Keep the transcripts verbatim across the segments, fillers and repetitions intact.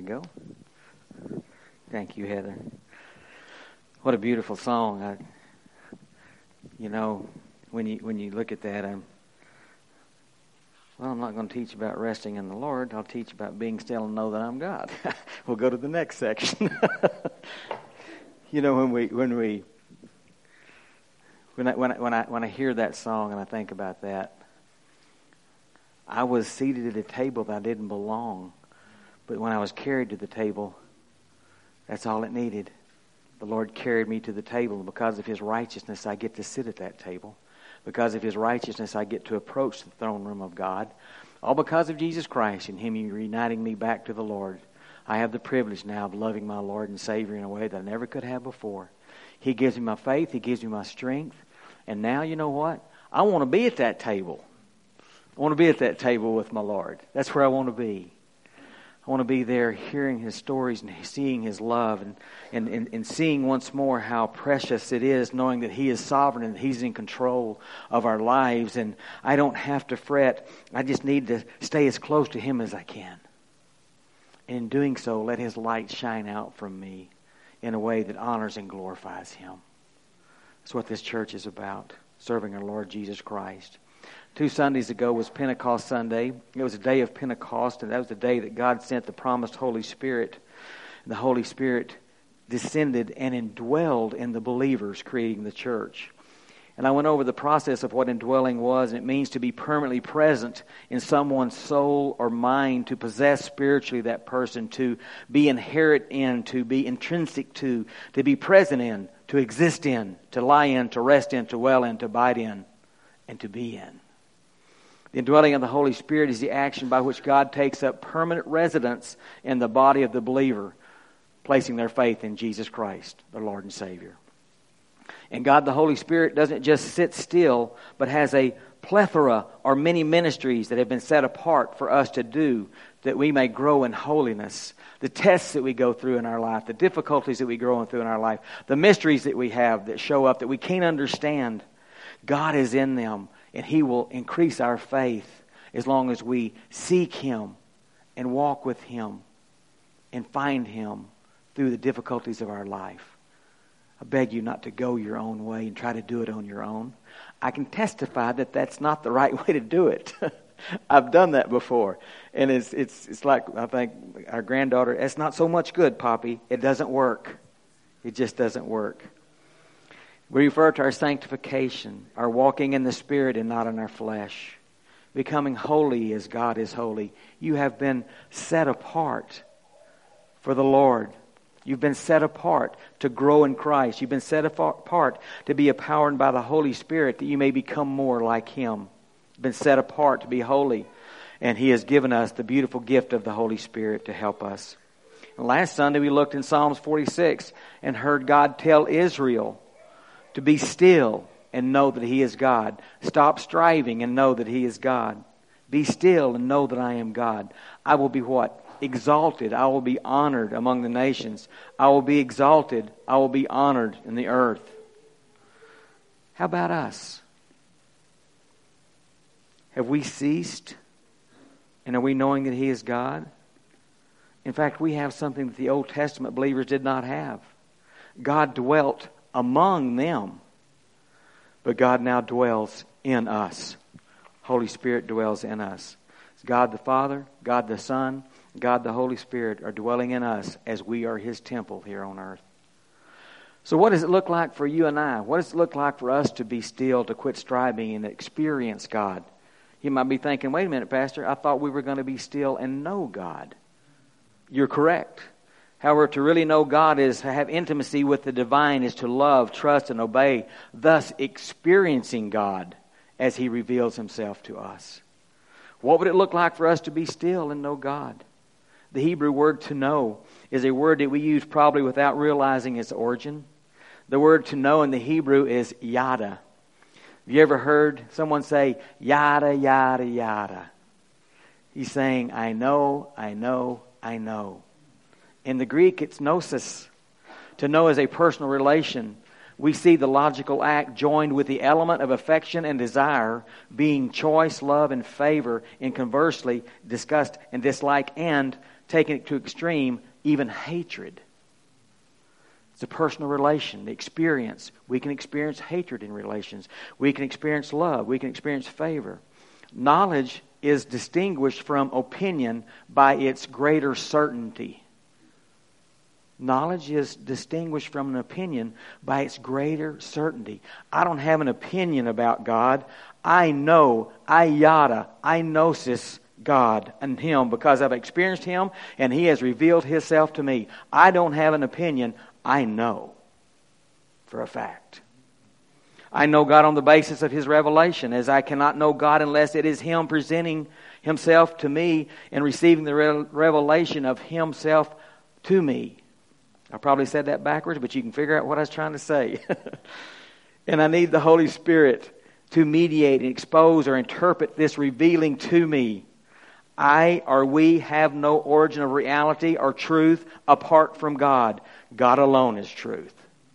go. Thank you, Heather. What a beautiful song. I, you know, when you when you look at that, I'm, well, I'm not going to teach about resting in the Lord. I'll teach about being still and know that I'm God. We'll go to the next section. You know, when we when we when I, when I, when I when I hear that song and I think about that, I was seated at a table that I didn't belong, but when I was carried to the table, that's all it needed. The Lord carried me to the table, and because of His righteousness, I get to sit at that table. Because of His righteousness, I get to approach the throne room of God. All because of Jesus Christ and Him reuniting me back to the Lord. I have the privilege now of loving my Lord and Savior in a way that I never could have before. He gives me my faith. He gives me my strength. And now, you know what? I want to be at that table. I want to be at that table with my Lord. That's where I want to be. I want to be there hearing His stories and seeing His love and, and, and, and seeing once more how precious it is knowing that He is sovereign and He's in control of our lives. And I don't have to fret. I just need to stay as close to Him as I can. And in doing so, let His light shine out from me in a way that honors and glorifies Him. That's what this church is about, serving our Lord Jesus Christ. Two Sundays ago was Pentecost Sunday. It was a day of Pentecost, and that was the day that God sent the promised Holy Spirit. And the Holy Spirit descended and indwelled in the believers, creating the church. And I went over the process of what indwelling was, and it means to be permanently present in someone's soul or mind, to possess spiritually that person, to be inherent in, to be intrinsic to, to be present in, to exist in, to lie in, to rest in, to dwell in, to abide in, and to be in. The indwelling of the Holy Spirit is the action by which God takes up permanent residence in the body of the believer, placing their faith in Jesus Christ, their Lord and Savior. And God the Holy Spirit doesn't just sit still, but has a plethora or many ministries that have been set apart for us to do, that we may grow in holiness. The tests that we go through in our life, the difficulties that we grow through in our life, the mysteries that we have that show up that we can't understand, God is in them, and He will increase our faith as long as we seek Him and walk with Him and find Him through the difficulties of our life. I beg you not to go your own way and try to do it on your own. I can testify that that's not the right way to do it. I've done that before. And it's it's it's like, I think, our granddaughter, it's not so much good, Poppy. It doesn't work. It just doesn't work. We refer to our sanctification, our walking in the Spirit and not in our flesh. Becoming holy as God is holy. You have been set apart for the Lord. You've been set apart to grow in Christ. You've been set apart to be empowered by the Holy Spirit that you may become more like Him. You've been set apart to be holy. And He has given us the beautiful gift of the Holy Spirit to help us. And last Sunday we looked in Psalms forty-six and heard God tell Israel to be still and know that He is God. Stop striving and know that He is God. Be still and know that I am God. I will be what? Exalted. I will be honored among the nations. I will be exalted. I will be honored in the earth. How about us? Have we ceased? And are we knowing that He is God? In fact, we have something that the Old Testament believers did not have. God dwelt among them, but God now dwells in us. Holy Spirit dwells in us. God the Father, God the Son, God the Holy Spirit are dwelling in us as we are His temple here on earth. So what does it look like for you and I? What does it look like for us to be still, to quit striving and experience God? You might be thinking, wait a minute, Pastor, I thought we were going to be still and know God. You're correct. However, to really know God is to have intimacy with the divine, is to love, trust, and obey, thus experiencing God as He reveals Himself to us. What would it look like for us to be still and know God? The Hebrew word to know is a word that we use probably without realizing its origin. The word to know in the Hebrew is yada. Have you ever heard someone say yada, yada, yada? He's saying, I know, I know, I know. In the Greek, it's gnosis. To know is a personal relation. We see the logical act joined with the element of affection and desire being choice, love, and favor, and conversely, disgust and dislike and taking it to extreme, even hatred. It's a personal relation, the experience. We can experience hatred in relations. We can experience love. We can experience favor. Knowledge is distinguished from opinion by its greater certainty. Knowledge is distinguished from an opinion by its greater certainty. I don't have an opinion about God. I know, I yada, I gnosis God and Him because I've experienced Him and He has revealed Himself to me. I don't have an opinion. I know for a fact. I know God on the basis of His revelation, as I cannot know God unless it is Him presenting Himself to me and receiving the re- revelation of Himself to me. I probably said that backwards, but you can figure out what I was trying to say. And I need the Holy Spirit to mediate and expose or interpret this revealing to me. I or we have no origin of reality or truth apart from God. God alone is truth.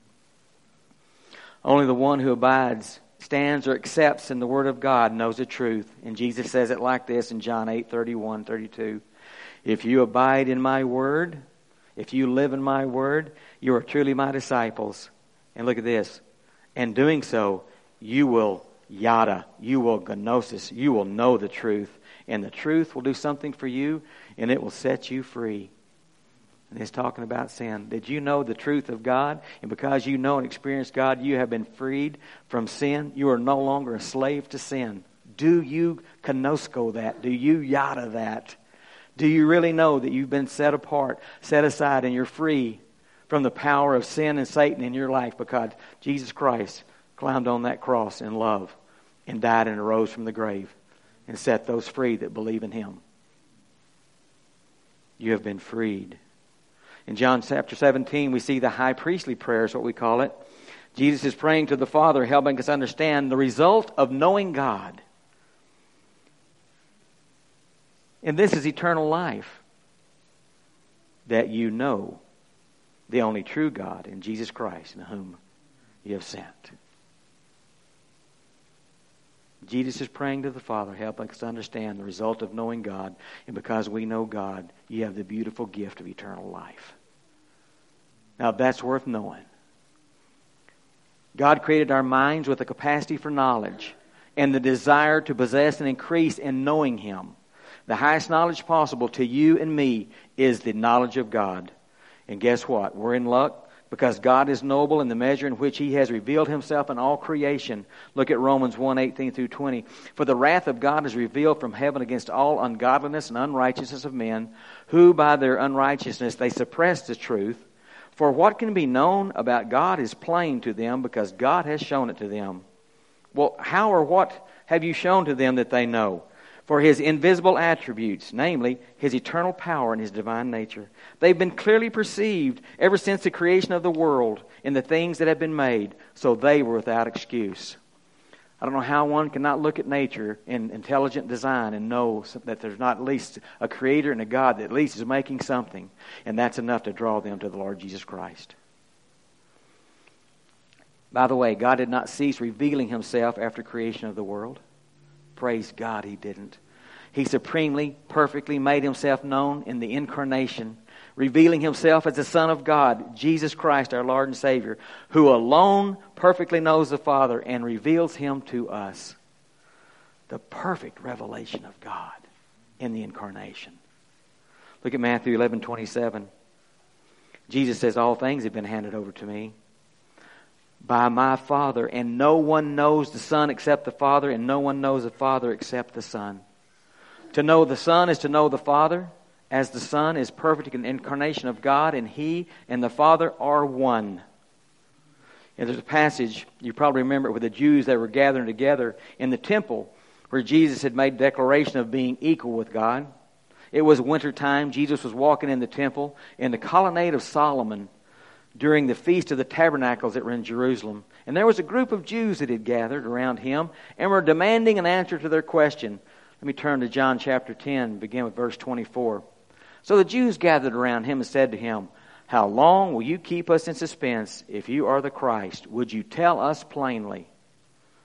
Only the one who abides, stands, or accepts in the Word of God knows the truth. And Jesus says it like this in John eight, thirty-one, thirty-two. If you abide in my Word, if you live in my Word, you are truly my disciples. And look at this. And doing so, you will yada, you will gnosis, you will know the truth. And the truth will do something for you, and it will set you free. And he's talking about sin. Did you know the truth of God? And because you know and experience God, you have been freed from sin. You are no longer a slave to sin. Do you gnosko that? Do you yada that? Do you really know that you've been set apart, set aside, and you're free from the power of sin and Satan in your life because Jesus Christ climbed on that cross in love and died and arose from the grave and set those free that believe in Him? You have been freed. In John chapter seventeen, we see the high priestly prayer is what we call it. Jesus is praying to the Father, helping us understand the result of knowing God. And this is eternal life, that you know the only true God in Jesus Christ, in whom you have sent. Jesus is praying to the Father, helping us understand the result of knowing God. And because we know God, you have the beautiful gift of eternal life. Now that's worth knowing. God created our minds with a capacity for knowledge and the desire to possess and increase in knowing Him. The highest knowledge possible to you and me is the knowledge of God. And guess what? We're in luck. Because God is noble in the measure in which He has revealed Himself in all creation. Look at Romans one, eighteen through twenty. For the wrath of God is revealed from heaven against all ungodliness and unrighteousness of men, who by their unrighteousness they suppress the truth. For what can be known about God is plain to them, because God has shown it to them. Well, how or what have you shown to them that they know? For His invisible attributes, namely His eternal power and His divine nature, they've been clearly perceived ever since the creation of the world in the things that have been made, so they were without excuse. I don't know how one cannot look at nature in intelligent design and know that there's not at least a Creator and a God that at least is making something, and that's enough to draw them to the Lord Jesus Christ. By the way, God did not cease revealing Himself after creation of the world. Praise God, He didn't. He supremely, perfectly made Himself known in the incarnation, revealing Himself as the Son of God, Jesus Christ, our Lord and Savior, who alone perfectly knows the Father and reveals Him to us. The perfect revelation of God in the incarnation. Look at Matthew eleven twenty-seven. Jesus says, all things have been handed over to me by my Father, and no one knows the Son except the Father, and no one knows the Father except the Son. To know the Son is to know the Father, as the Son is perfect in the incarnation of God, and He and the Father are one. And there's a passage, you probably remember it, with the Jews that were gathering together in the temple, where Jesus had made declaration of being equal with God. It was winter time. Jesus was walking in the temple, in the colonnade of Solomon, during the Feast of the Tabernacles that were in Jerusalem. And there was a group of Jews that had gathered around Him and were demanding an answer to their question. Let me turn to John chapter ten, begin with verse twenty-four. So the Jews gathered around Him and said to Him, how long will you keep us in suspense? If you are the Christ, would you tell us plainly?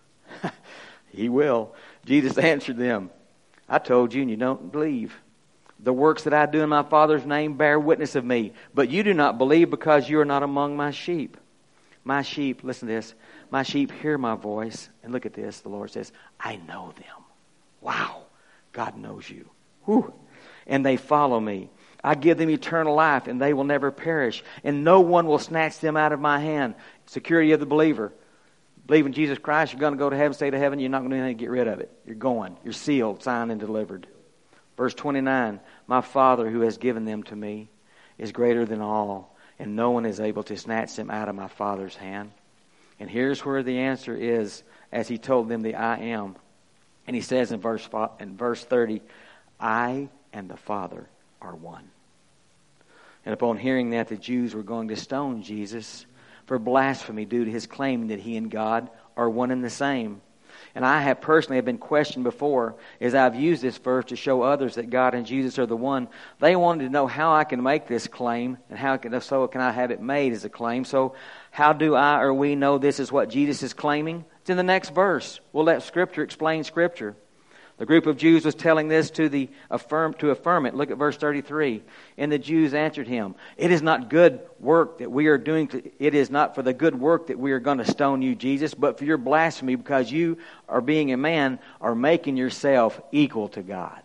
He will. Jesus answered them, I told you and you don't believe. The works that I do in my Father's name bear witness of me. But you do not believe because you are not among my sheep. My sheep, listen to this. My sheep hear my voice. And look at this. The Lord says, I know them. Wow. God knows you. Whew. And they follow me. I give them eternal life, and they will never perish. And no one will snatch them out of my hand. Security of the believer. Believe in Jesus Christ, you're going to go to heaven, stay to heaven. You're not going to do anything to get rid of it. You're going. You're sealed, signed, and delivered. Verse twenty-nine, my Father who has given them to me is greater than all, and no one is able to snatch them out of my Father's hand. And here's where the answer is, as he told them the I am. And he says in verse in verse thirty, I and the Father are one. And upon hearing that, the Jews were going to stone Jesus for blasphemy due to his claim that he and God are one and the same. And I have personally have been questioned before as I've used this verse to show others that God and Jesus are the one. They wanted to know how I can make this claim and how can, so can I have it made as a claim. So how do I or we know this is what Jesus is claiming? It's in the next verse. We'll let Scripture explain Scripture. The group of Jews was telling this to the affirm to affirm it. Look at verse thirty-three. And the Jews answered him, It is not good work that we are doing. To, it is not for the good work that we are going to stone you, Jesus, but for your blasphemy, because you are being a man, are making yourself equal to God,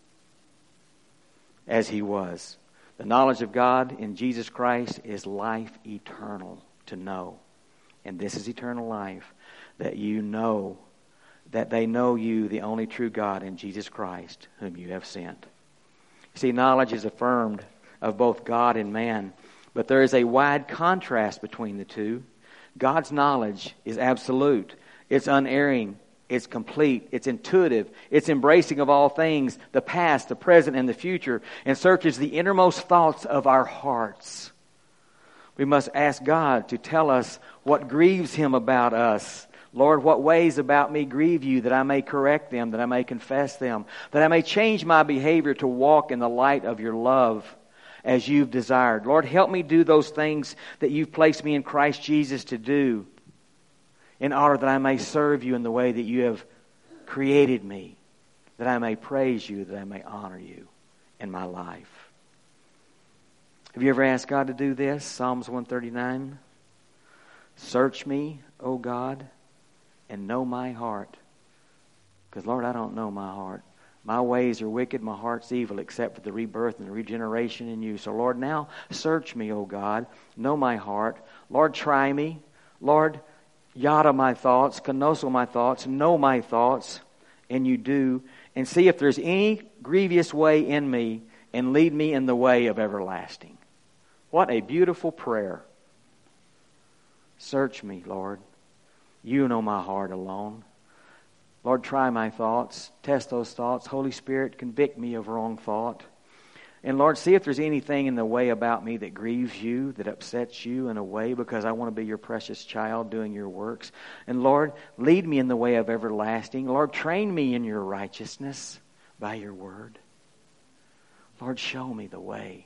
as he was. The knowledge of God in Jesus Christ is life eternal to know. And this is eternal life, that you know that they know you, the only true God, in Jesus Christ, whom you have sent. See, knowledge is affirmed of both God and man, but there is a wide contrast between the two. God's knowledge is absolute. It's unerring. It's complete. It's intuitive. It's embracing of all things, the past, the present, and the future, and searches the innermost thoughts of our hearts. We must ask God to tell us what grieves Him about us. Lord, what ways about me grieve you, that I may correct them, that I may confess them, that I may change my behavior to walk in the light of your love as you've desired. Lord, help me do those things that you've placed me in Christ Jesus to do, in order that I may serve you in the way that you have created me, that I may praise you, that I may honor you in my life. Have you ever asked God to do this? Psalms one thirty-nine. Search me, O God, and know my heart. Because, Lord, I don't know my heart. My ways are wicked, my heart's evil, except for the rebirth and the regeneration in you. So, Lord, now search me, O God. Know my heart. Lord, try me. Lord, yada my thoughts, conosco my thoughts, know my thoughts, and you do. And see if there's any grievous way in me, and lead me in the way of everlasting. What a beautiful prayer. Search me, Lord. You know my heart alone. Lord, try my thoughts. Test those thoughts. Holy Spirit, convict me of wrong thought. And Lord, see if there's anything in the way about me that grieves you, that upsets you in a way, because I want to be your precious child doing your works. And Lord, lead me in the way of everlasting. Lord, train me in your righteousness by your word. Lord, show me the way.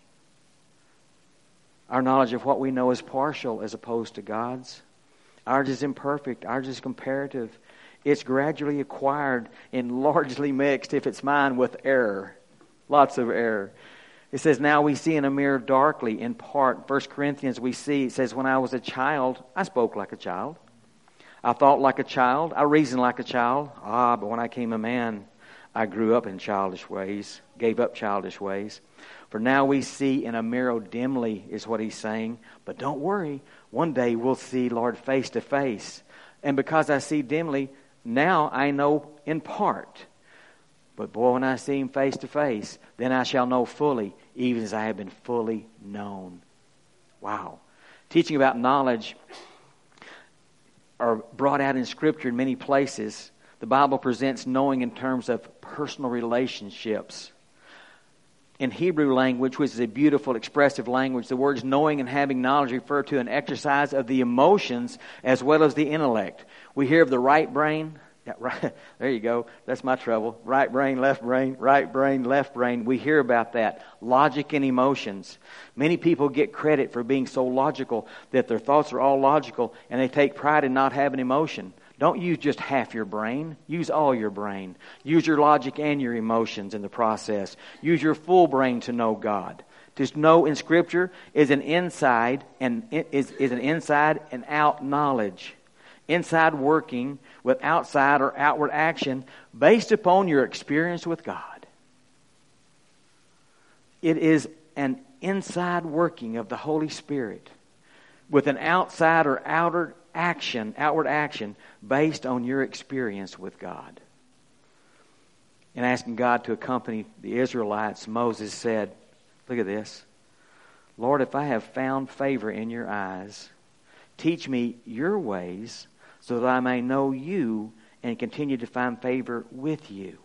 Our knowledge of what we know is partial as opposed to God's. Ours is imperfect. Ours is comparative. It's gradually acquired and largely mixed, if it's mine, with error. Lots of error. It says, now we see in a mirror darkly, in part. First Corinthians we see, it says, when I was a child, I spoke like a child. I thought like a child. I reasoned like a child. Ah, but when I came a man, I grew up in childish ways, gave up childish ways. For now we see in a mirror dimly, is what he's saying. But don't worry. One day we'll see, Lord, face to face. And because I see dimly, now I know in part. But boy, when I see him face to face, then I shall know fully, even as I have been fully known. Wow. Teaching about knowledge are brought out in Scripture in many places. The Bible presents knowing in terms of personal relationships. In Hebrew language, which is a beautiful, expressive language, the words knowing and having knowledge refer to an exercise of the emotions as well as the intellect. We hear of the right brain. Yeah, right. There you go. That's my trouble. Right brain, left brain, right brain, left brain. We hear about that. Logic and emotions. Many people get credit for being so logical that their thoughts are all logical, and they take pride in not having emotion. Don't use just half your brain. Use all your brain. Use your logic and your emotions in the process. Use your full brain to know God. To know in Scripture is an inside and is, is an inside and out knowledge. Inside working with outside or outward action based upon your experience with God. It is an inside working of the Holy Spirit with an outside or outer action, outward action based on your experience with God. In asking God to accompany the Israelites, Moses said, look at this. Lord, if I have found favor in your eyes, teach me your ways so that I may know you and continue to find favor with you.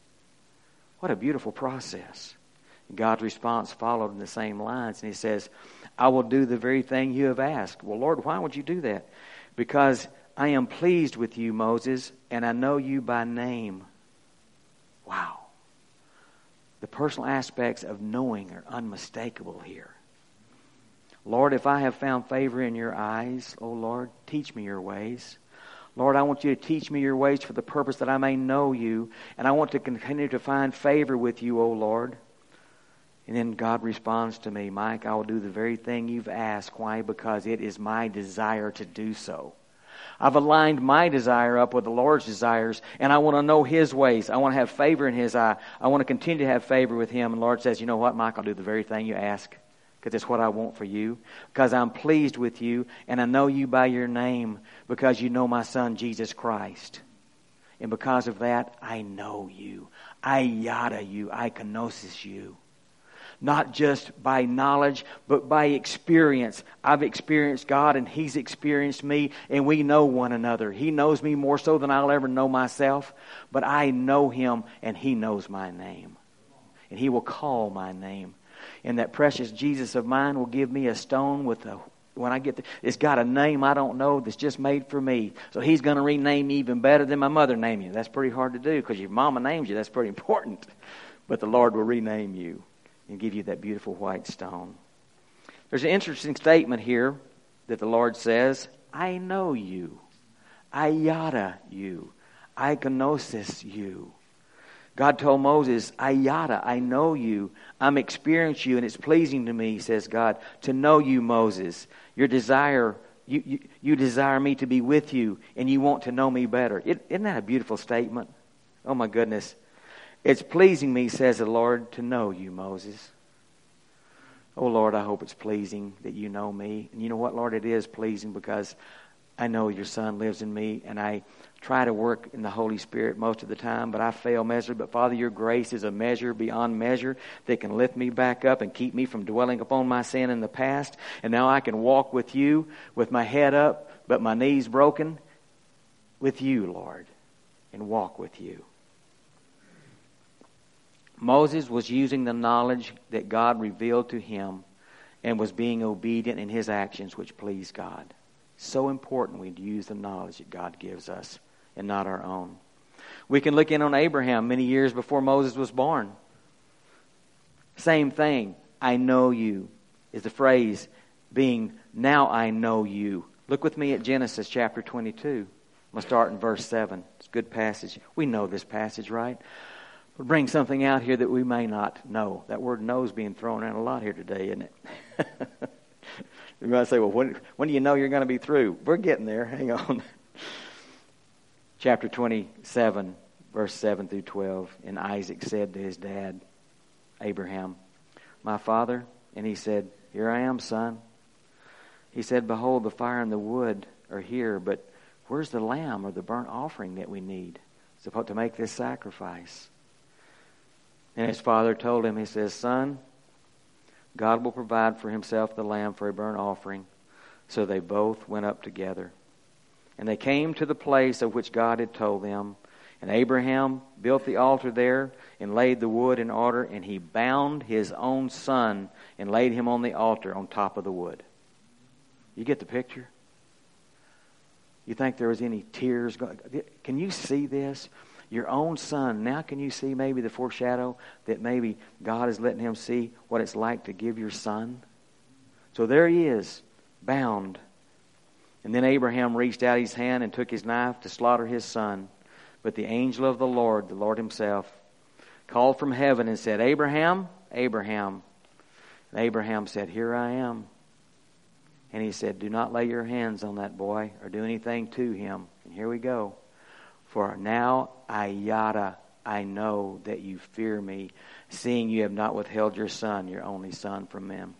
What a beautiful process. God's response followed in the same lines, and he says, I will do the very thing you have asked. Well, Lord, why would you do that? Because I am pleased with you, Moses, and I know you by name. Wow. The personal aspects of knowing are unmistakable here. Lord, if I have found favor in your eyes, oh Lord, teach me your ways. Lord, I want you to teach me your ways for the purpose that I may know you, and I want to continue to find favor with you, oh Lord. And then God responds to me, Mike, I will do the very thing you've asked. Why? Because it is my desire to do so. I've aligned my desire up with the Lord's desires, and I want to know His ways. I want to have favor in His eye. I want to continue to have favor with Him. And the Lord says, you know what, Mike, I'll do the very thing you ask, because it's what I want for you, because I'm pleased with you, and I know you by your name, because you know my Son, Jesus Christ. And because of that, I know you. I yada you. I kenosis you. Not just by knowledge, but by experience. I've experienced God and He's experienced me, and we know one another. He knows me more so than I'll ever know myself, but I know Him and He knows my name. And He will call my name. And that precious Jesus of mine will give me a stone with a, when I get the, it's got a name I don't know that's just made for me. So He's going to rename me even better than my mother named you. That's pretty hard to do, because your mama names you. That's pretty important. But the Lord will rename you and give you that beautiful white stone. There's an interesting statement here that the Lord says, I know you. I yada you. I kenosis you. God told Moses, I yada, I know you. I'm experiencing you, and it's pleasing to me, says God, to know you, Moses. Your desire, you, you, you desire me to be with you, and you want to know me better. It, isn't that a beautiful statement? Oh my goodness. It's pleasing me, says the Lord, to know you, Moses. Oh, Lord, I hope it's pleasing that you know me. And you know what, Lord? It is pleasing because I know your Son lives in me, and I try to work in the Holy Spirit most of the time, but I fail miserably. But, Father, your grace is a measure beyond measure that can lift me back up and keep me from dwelling upon my sin in the past. And now I can walk with you with my head up, but my knees broken, with you, Lord, and walk with you. Moses was using the knowledge that God revealed to him and was being obedient in his actions, which pleased God. So important we use the knowledge that God gives us and not our own. We can look in on Abraham many years before Moses was born. Same thing. I know you is the phrase being, now I know you. Look with me at Genesis chapter twenty-two. I'm going to start in verse seven. It's a good passage. We know this passage, right? We'll bring something out here that we may not know. That word know is being thrown around a lot here today, isn't it? You might say, well, when, when do you know you're going to be through? We're getting there. Hang on. Chapter twenty-seven, verse seven through twelve. And Isaac said to his dad, Abraham, my father. And he said, here I am, son. He said, behold, the fire and the wood are here, but where's the lamb or the burnt offering that we need supposed to make this sacrifice? And his father told him, he says, son, God will provide for himself the lamb for a burnt offering. So they both went up together. And they came to the place of which God had told them. And Abraham built the altar there and laid the wood in order. And he bound his own son and laid him on the altar on top of the wood. You get the picture? You think there was any tears going? Can you see this? Your own son. Now can you see maybe the foreshadow that maybe God is letting him see what it's like to give your son? So there he is, bound. And then Abraham reached out his hand and took his knife to slaughter his son. But the angel of the Lord, the Lord himself, called from heaven and said, Abraham, Abraham. And Abraham said, Here I am. And he said, Do not lay your hands on that boy or do anything to him. And here we go. For now I yada, I know that you fear me, seeing you have not withheld your son, your only son, from him.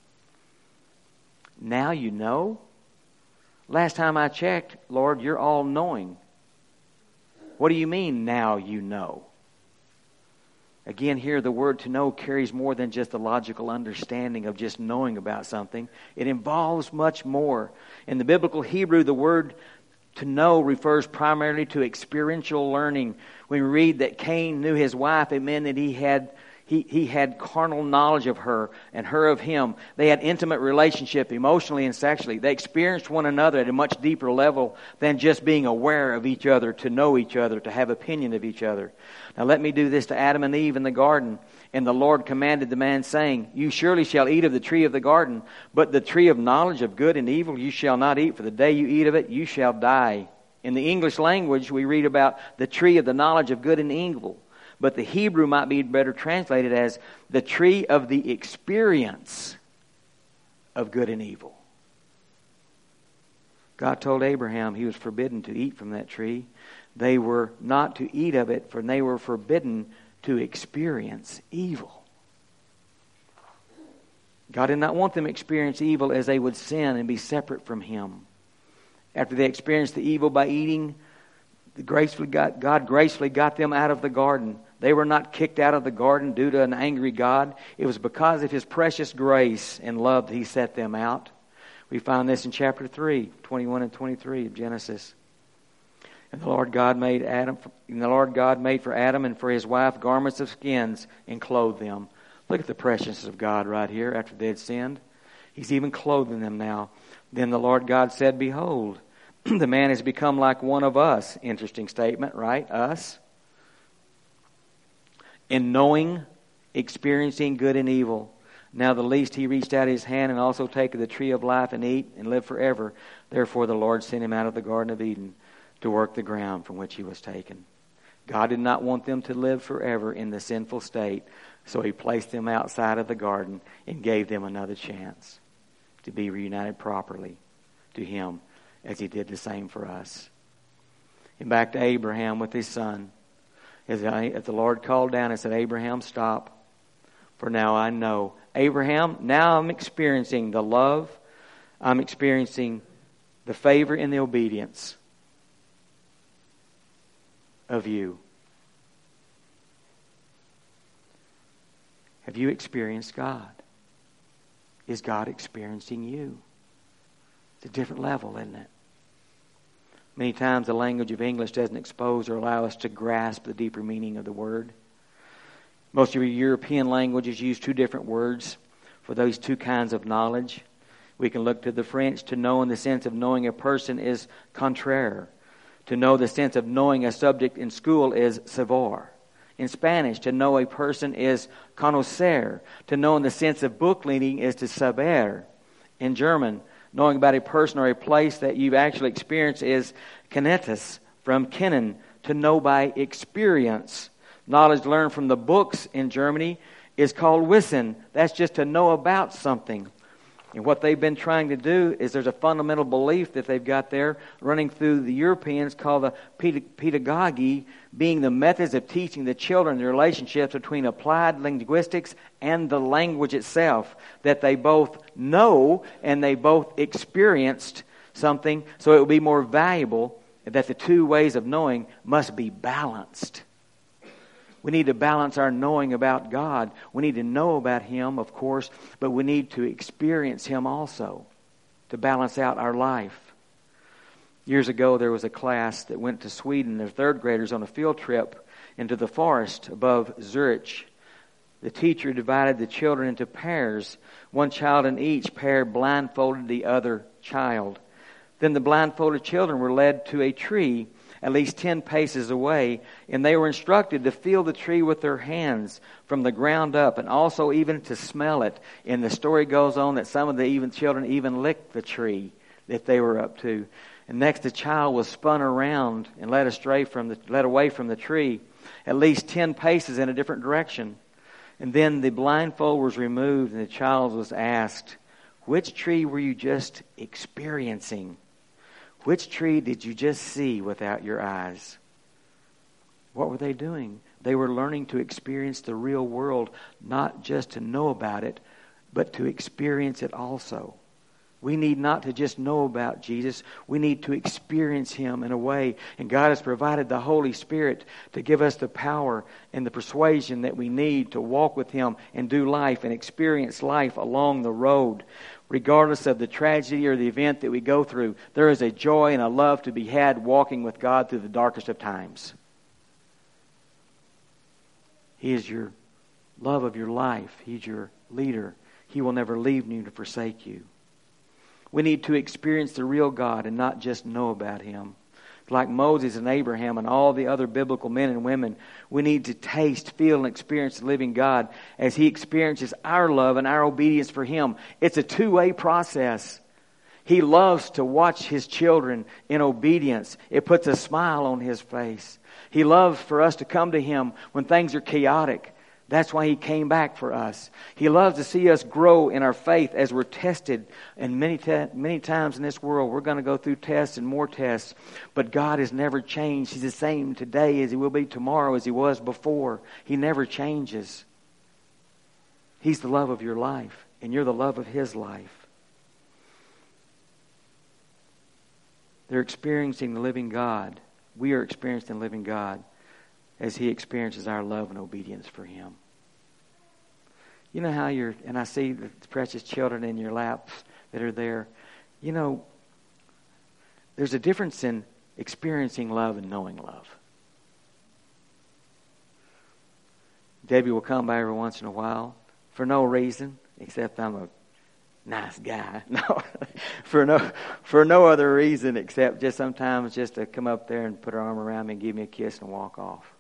Now you know? Last time I checked, Lord, you're all-knowing. What do you mean, now you know? Again, here the word to know carries more than just the logical understanding of just knowing about something. It involves much more. In the biblical Hebrew, the word to know refers primarily to experiential learning. When we read that Cain knew his wife, it meant that he had he, he had carnal knowledge of her and her of him. They had intimate relationship emotionally and sexually. They experienced one another at a much deeper level than just being aware of each other, to know each other, to have opinion of each other. Now let me do this to Adam and Eve in the garden. And the Lord commanded the man, saying, You surely shall eat of the tree of the garden, but the tree of knowledge of good and evil you shall not eat, for the day you eat of it you shall die. In the English language we read about the tree of the knowledge of good and evil. But the Hebrew might be better translated as the tree of the experience of good and evil. God told Abraham he was forbidden to eat from that tree. They were not to eat of it, for they were forbidden to experience evil. God did not want them to experience evil as they would sin and be separate from Him. After they experienced the evil by eating, the gracefully got, God gracefully got them out of the garden. They were not kicked out of the garden due to an angry God. It was because of His precious grace and love that He set them out. We find this in chapter three, twenty-one and twenty-three of Genesis. And the Lord God made Adam, and the Lord God made for Adam and for his wife garments of skins and clothed them. Look at the preciousness of God right here after they had sinned. He's even clothing them now. Then the Lord God said, Behold, the man has become like one of us. Interesting statement, right? Us. In knowing, experiencing good and evil. Now the least he reached out his hand and also take of the tree of life and eat and live forever. Therefore the Lord sent him out of the Garden of Eden to work the ground from which he was taken. God did not want them to live forever in the sinful state, so He placed them outside of the garden and gave them another chance to be reunited properly to Him, as He did the same for us. And back to Abraham with his son. As the Lord called down and said, Abraham, stop. For now I know. Abraham, now I'm experiencing the love. I'm experiencing the favor and the obedience of you. Have you experienced God? Is God experiencing you? It's a different level, isn't it? Many times the language of English doesn't expose or allow us to grasp the deeper meaning of the word. Most of your European languages use two different words for those two kinds of knowledge. We can look to the French. To know in the sense of knowing a person is contraire. To know the sense of knowing a subject in school is savoir. In Spanish, to know a person is conocer. To know in the sense of book reading is to saber. In German, knowing about a person or a place that you've actually experienced is kennetes, from kennen, to know by experience. Knowledge learned from the books in Germany is called wissen. That's just to know about something. And what they've been trying to do is there's a fundamental belief that they've got there running through the Europeans called the pedagogy, being the methods of teaching the children the relationships between applied linguistics and the language itself. That they both know and they both experienced something, so it will be more valuable that the two ways of knowing must be balanced. We need to balance our knowing about God. We need to know about Him, of course, but we need to experience Him also to balance out our life. Years ago, there was a class that went to Sweden. They're third graders on a field trip into the forest above Zurich. The teacher divided the children into pairs. One child in each pair blindfolded the other child. Then the blindfolded children were led to a tree at least ten paces away, and they were instructed to feel the tree with their hands from the ground up, and also even to smell it. And the story goes on that some of the even children even licked the tree. that they were up to. And next, the child was spun around and led astray from the led away from the tree, at least ten paces in a different direction. And then the blindfold was removed, and the child was asked, "Which tree were you just experiencing? Which tree did you just see without your eyes?" What were they doing? They were learning to experience the real world, not just to know about it, but to experience it also. We need not to just know about Jesus. We need to experience Him in a way. And God has provided the Holy Spirit to give us the power and the persuasion that we need to walk with Him and do life and experience life along the road. Regardless of the tragedy or the event that we go through, there is a joy and a love to be had walking with God through the darkest of times. He is your love of your life. He's your leader. He will never leave you to forsake you. We need to experience the real God and not just know about Him. Like Moses and Abraham and all the other biblical men and women, we need to taste, feel, and experience the living God as He experiences our love and our obedience for Him. It's a two-way process. He loves to watch His children in obedience. It puts a smile on His face. He loves for us to come to Him when things are chaotic. That's why He came back for us. He loves to see us grow in our faith as we're tested. And many te- many times in this world, we're going to go through tests and more tests. But God has never changed. He's the same today as He will be tomorrow, as He was before. He never changes. He's the love of your life, and you're the love of His life. They're experiencing the living God. We are experiencing the living God as He experiences our love and obedience for Him. You know how you're, and I see the precious children in your laps that are there. You know, there's a difference in experiencing love and knowing love. Debbie will come by every once in a while for no reason except I'm a nice guy. No, for no for no other reason except just sometimes just to come up there and put her arm around me and give me a kiss and walk off.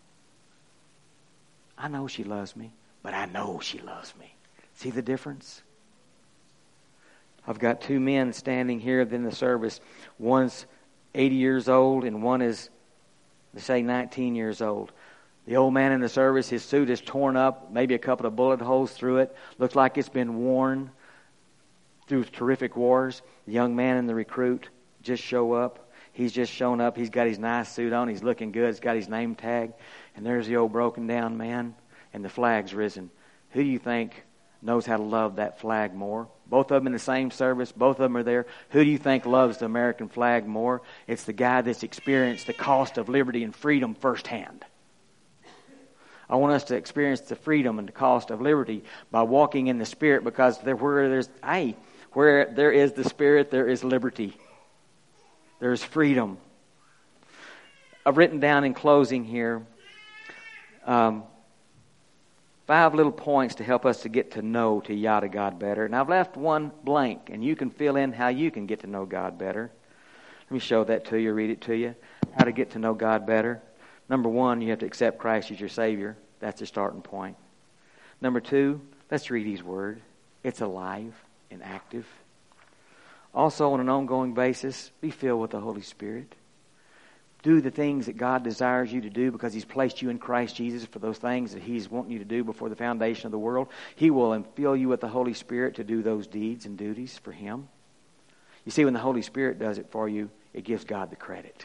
I know she loves me, but I know she loves me. See the difference? I've got two men standing here in the service. One's eighty years old and one is, let's say, nineteen years old. The old man in the service, his suit is torn up, maybe a couple of bullet holes through it. Looks like it's been worn through terrific wars. The young man in the recruit just show up. He's just shown up. He's got his nice suit on. He's looking good. He's got his name tag. And there's the old broken down man, and the flag's risen. Who do you think knows how to love that flag more? Both of them in the same service. Both of them are there. Who do you think loves the American flag more? It's the guy that's experienced the cost of liberty and freedom firsthand. I want us to experience the freedom and the cost of liberty by walking in the Spirit, because there, where there's, hey, where there is the Spirit, there is liberty. There is freedom. I've written down in closing here um, five little points to help us to get to know, to yada God better. And I've left one blank, and you can fill in how you can get to know God better. Let me show that to you, read it to you. How to get to know God better. Number one, you have to accept Christ as your Savior. That's the starting point. Number two, let's read His Word. It's alive and active. Also, on an ongoing basis, be filled with the Holy Spirit. Do the things that God desires you to do, because He's placed you in Christ Jesus for those things that He's wanting you to do before the foundation of the world. He will fill you with the Holy Spirit to do those deeds and duties for Him. You see, when the Holy Spirit does it for you, it gives God the credit.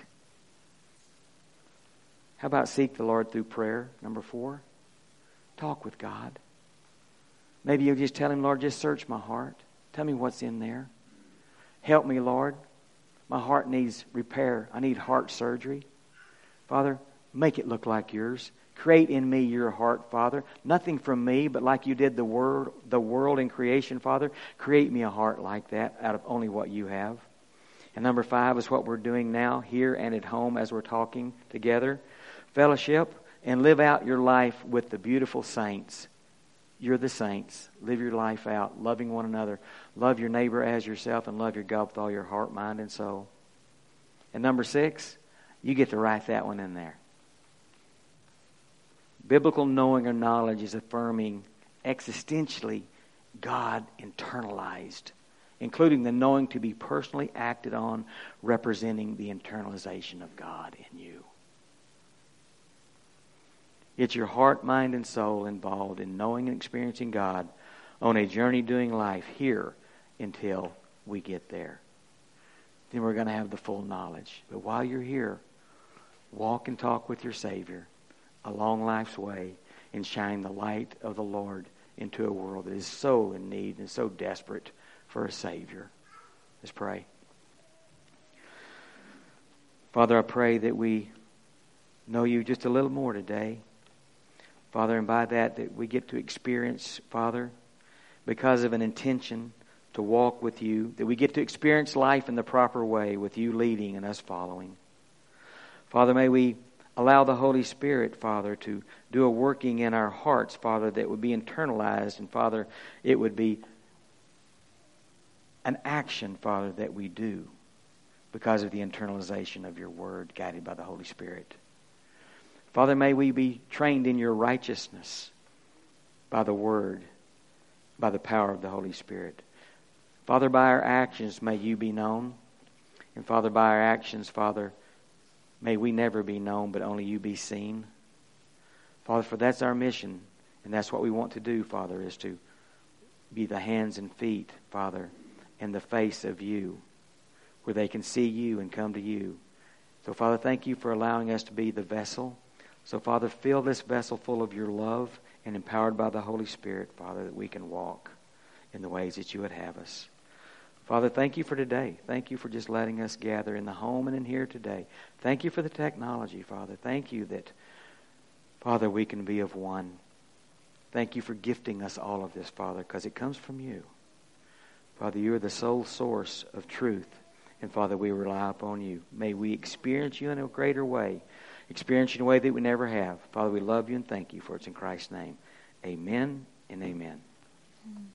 How about seek the Lord through prayer? Number four, talk with God. Maybe you'll just tell Him, Lord, just search my heart. Tell me what's in there. Help me, Lord. My heart needs repair. I need heart surgery. Father, make it look like yours. Create in me your heart, Father. Nothing from me, but like you did the world, the world in creation, Father. Create me a heart like that out of only what you have. And number five is what we're doing now, here and at home as we're talking together. Fellowship and live out your life with the beautiful saints. You're the saints. Live your life out, loving one another. Love your neighbor as yourself, and love your God with all your heart, mind, and soul. And number six, you get to write that one in there. Biblical knowing or knowledge is affirming existentially God internalized including the knowing to be personally acted on, representing the internalization of God in you. It's your heart, mind, and soul involved in knowing and experiencing God on a journey doing life here until we get there. Then we're going to have the full knowledge. But while you're here, walk and talk with your Savior along life's way and shine the light of the Lord into a world that is so in need and so desperate for a Savior. Let's pray. Father, I pray that we know you just a little more today. Father, and by that, that we get to experience, Father, because of an intention to walk with you, that we get to experience life in the proper way with you leading and us following. Father, may we allow the Holy Spirit, Father, to do a working in our hearts, Father, that would be internalized. And, Father, it would be an action, Father, that we do because of the internalization of your word guided by the Holy Spirit. Father, may we be trained in your righteousness by the word, by the power of the Holy Spirit. Father, by our actions may you be known. And Father, by our actions, Father, may we never be known, but only you be seen. Father, for that's our mission, and that's what we want to do, Father, is to be the hands and feet, Father, and the face of you, where they can see you and come to you. So, Father, thank you for allowing us to be the vessel. So, Father, fill this vessel full of your love and empowered by the Holy Spirit, Father, that we can walk in the ways that you would have us. Father, thank you for today. Thank you for just letting us gather in the home and in here today. Thank you for the technology, Father. Thank you that, Father, we can be of one. Thank you for gifting us all of this, Father, because it comes from you. Father, you are the sole source of truth. And, Father, we rely upon you. May we experience you in a greater way. Experience you in a way that we never have. Father, we love you and thank you for it. In Christ's name. Amen and amen.